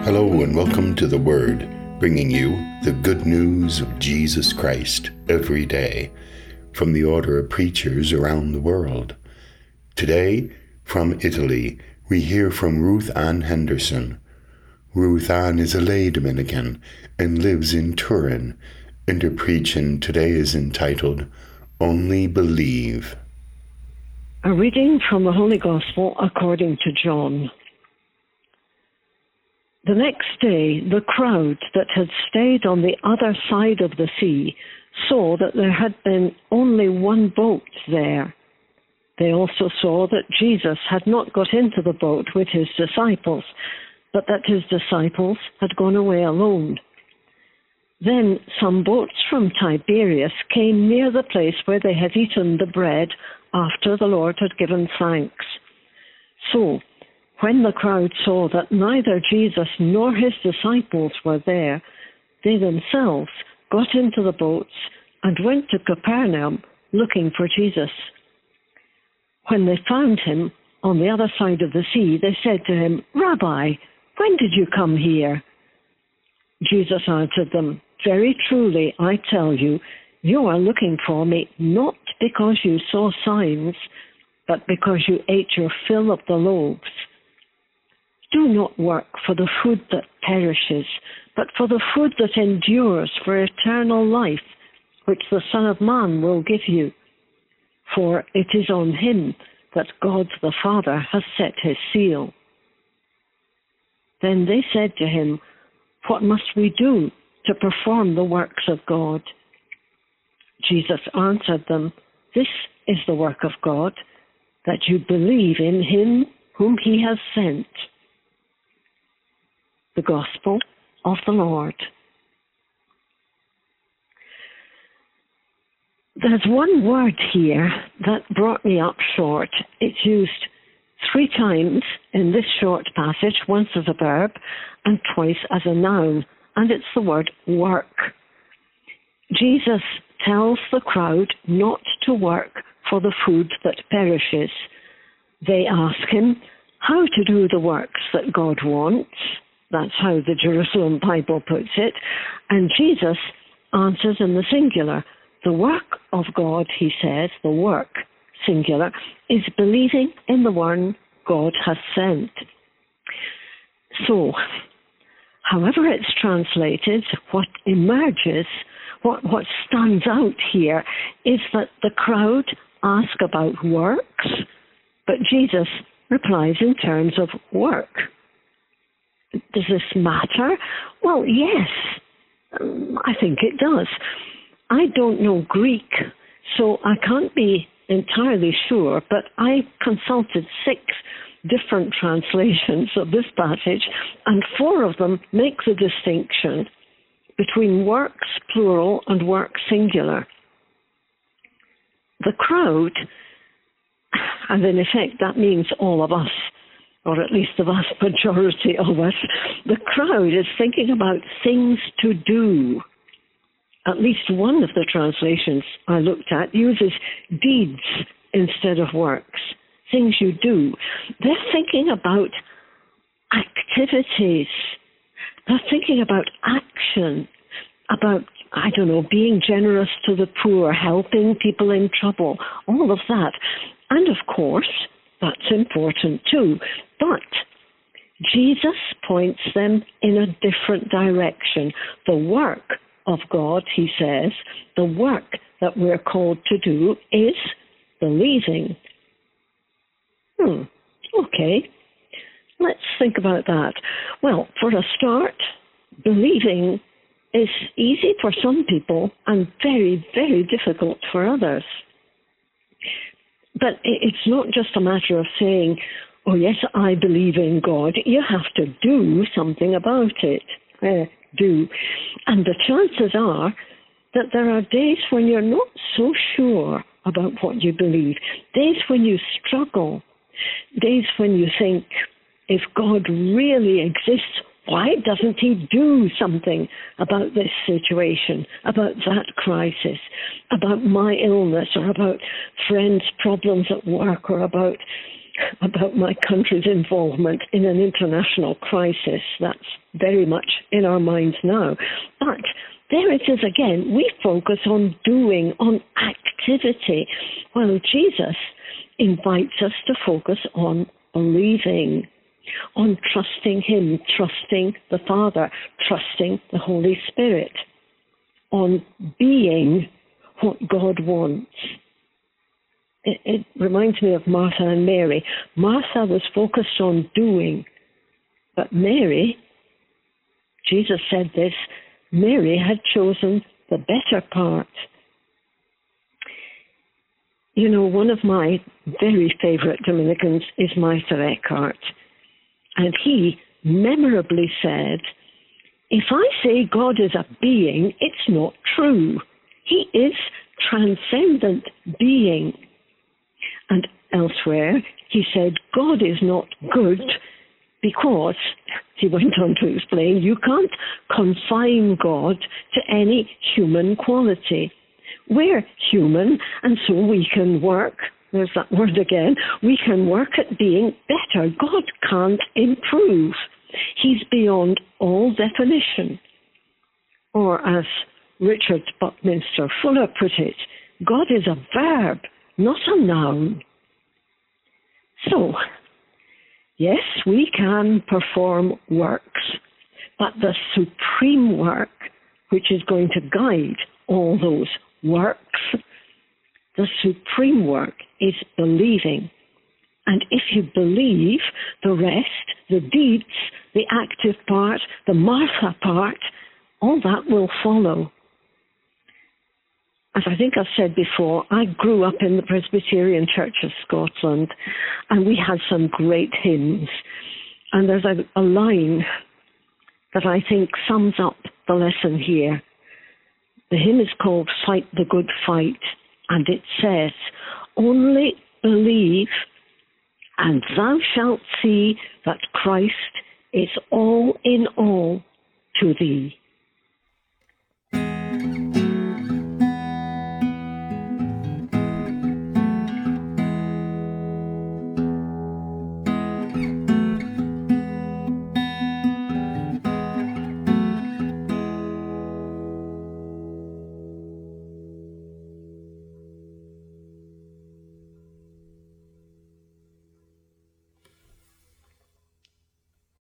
Hello and welcome to The Word, bringing you the good news of Jesus Christ every day from the order of preachers around the world. Today, from Italy, we hear from Ruth Ann Henderson. Ruth Ann is a lay Dominican and lives in Turin, and her preaching today is entitled, Only Believe. A reading from the Holy Gospel according to John. The next day, the crowd that had stayed on the other side of the sea saw that there had been only one boat there. They also saw that Jesus had not got into the boat with his disciples, but that his disciples had gone away alone. Then some boats from Tiberias came near the place where they had eaten the bread after the Lord had given thanks. So, when the crowd saw that neither Jesus nor his disciples were there, they themselves got into the boats and went to Capernaum looking for Jesus. When they found him on the other side of the sea, they said to him, "Rabbi, when did you come here?" Jesus answered them, "Very truly, I tell you, you are looking for me not because you saw signs, but because you ate your fill of the loaves. Do not work for the food that perishes, but for the food that endures for eternal life, which the Son of Man will give you. For it is on him that God the Father has set his seal." Then they said to him, "What must we do to perform the works of God?" Jesus answered them, "This is the work of God, that you believe in him whom he has sent." The Gospel of the Lord. There's one word here that brought me up short. It's used 3 times in this short passage, once as a verb and twice as a noun, and it's the word work. Jesus tells the crowd not to work for the food that perishes. They ask him how to do the works that God wants. That's how the Jerusalem Bible puts it. And Jesus answers in the singular. The work of God, he says, the work, singular, is believing in the one God has sent. So, however it's translated, what emerges, what stands out here is that the crowd ask about works, but Jesus replies in terms of work. Does this matter? Well, yes, I think it does. I don't know Greek, so I can't be entirely sure, but I consulted 6 different translations of this passage, and 4 of them make the distinction between works plural and works singular. The crowd, and in effect that means all of us, or at least the vast majority of us, the crowd is thinking about things to do. At least one of the translations I looked at uses deeds instead of works, things you do. They're thinking about activities. They're thinking about action, about, being generous to the poor, helping people in trouble, all of that. And of course, that's important too. But Jesus points them in a different direction. The work of God, he says, the work that we're called to do is believing. Okay, let's think about that. Well, for a start, believing is easy for some people and very, very difficult for others. But it's not just a matter of saying, "Oh yes, I believe in God." You have to do something about it. Do. And the chances are that there are days when you're not so sure about what you believe, days when you struggle, days when you think, if God really exists, why doesn't he do something about this situation, about that crisis, about my illness, or about friends' problems at work, or about about my country's involvement in an international crisis. That's very much in our minds now. But there it is again. We focus on doing, on activity, while Jesus invites us to focus on believing, on trusting him, trusting the Father, trusting the Holy Spirit, on being what God wants. It reminds me of Martha and Mary. Martha was focused on doing, but Mary, Jesus said this, Mary had chosen the better part. You know, one of my very favorite Dominicans is Meister Eckhart, and he memorably said, if I say God is a being, it's not true. He is transcendent being. And elsewhere, he said, God is not good because, he went on to explain, you can't confine God to any human quality. We're human, and so we can work, there's that word again, we can work at being better. God can't improve. He's beyond all definition. Or as Richard Buckminster Fuller put it, God is a verb, not a noun. So, yes, we can perform works, but the supreme work, which is going to guide all those works, the supreme work is believing. And if you believe, the rest, the deeds, the active part, the Martha part, all that will follow. As I think I've said before, I grew up in the Presbyterian Church of Scotland, and we had some great hymns. And there's a line that I think sums up the lesson here. The hymn is called Fight the Good Fight, and it says, only believe, and thou shalt see that Christ is all in all to thee.